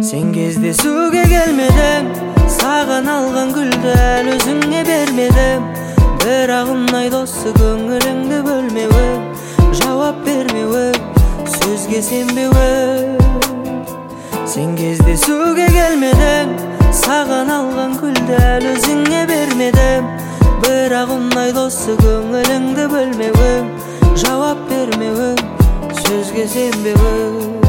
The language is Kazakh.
Sen кездесуге келмедім, саған алған гүлді әлі өзіңе бермедім. Бірақ ұнайды осы көңіліңді бөлмеуі, жауап бермеуі, сөзге сенбеуі. Sen кездесуге келмедім, саған алған гүлді әлі өзіңе бермедім. Бірақ ұнайды осы көңіліңді бөлмеуі, жауап бермеуі, сөзге сенбеуі.